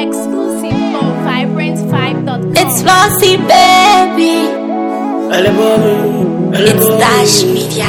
Exclusive from Vibrant5.com. It's Flossy, baby. It's Dash Media.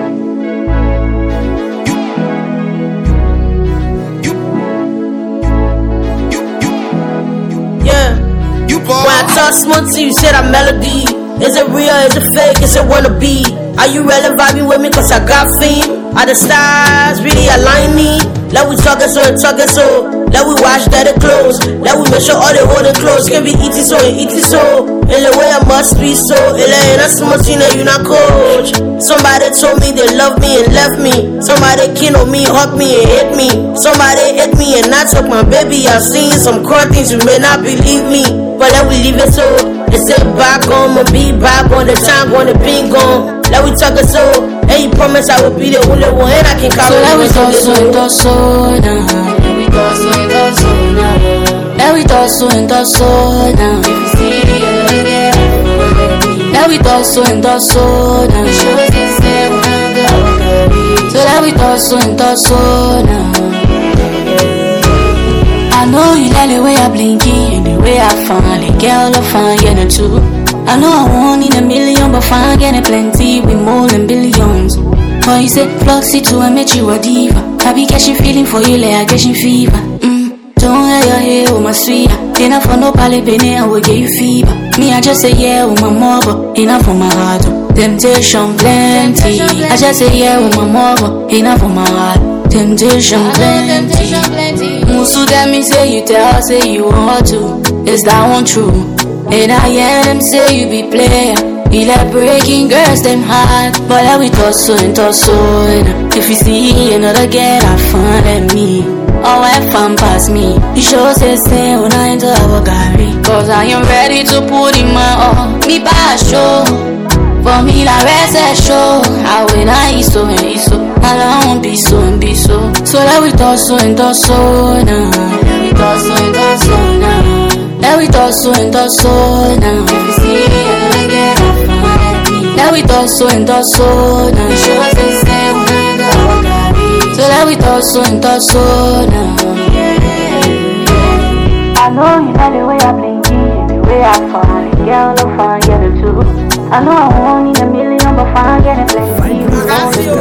When I talk smooth to you, said I'm melody. Is it real, is it fake, is it wannabe? Are you really vibing with me cause I got fame? Are the stars really align me? Let we talk it so. Let we wash dirty clothes. Let we make sure all the holding clothes can be eating so. In the way I must be so. It ain't a small thing that you not coach. Somebody told me they love me and left me. Somebody kin on me, hug me and hit me. Somebody hit me and I took my baby. I've seen some cruel things, you may not believe me. But let we leave it so. They say back on, my be back on, the time gonna be gone. Let we talk it so. Hey, you promise I will be the only one and I can call So it. let we talk so now. Let we talk so now. Let we talk so now. If you see it, let we talk so now. So let we talk so now. I know you like the way I blinky and the way I finally get all the fun, yeah, too. I know I won't need a million, but fine, getting plenty, we more than billions. But you said, Flossy, to admit you a diva. I be catching feeling for you, like I catching fever. Don't let your hair with my sweet. Enough for no pally penny, I will get you fever. Me, I just say yeah with my mother, enough for my heart. Temptation plenty. I just say yeah with my mother, enough for my heart. Temptation plenty. Musu tell me say you tell, say you want to. Is that one true? And I hear them say you be player. You like breaking girls, them hard. But let we talk so. If you see another girl, I find at me. Oh, I fun pass me. You sure say when I enter our gallery. Cause I am ready to put in my all. Me buy a show. For me, la rest a show. I win, I so. I don't be so. So let we talk so now. Let we talk so now. Let we talk so now. If you see it, get off my. Let we talk so now. Sure say when I go. So let we talk so now. I know you like the way I blinky and the way I find it. Girl, I'm fine, get it too. I know I won't need a million, but fine, get it plenty.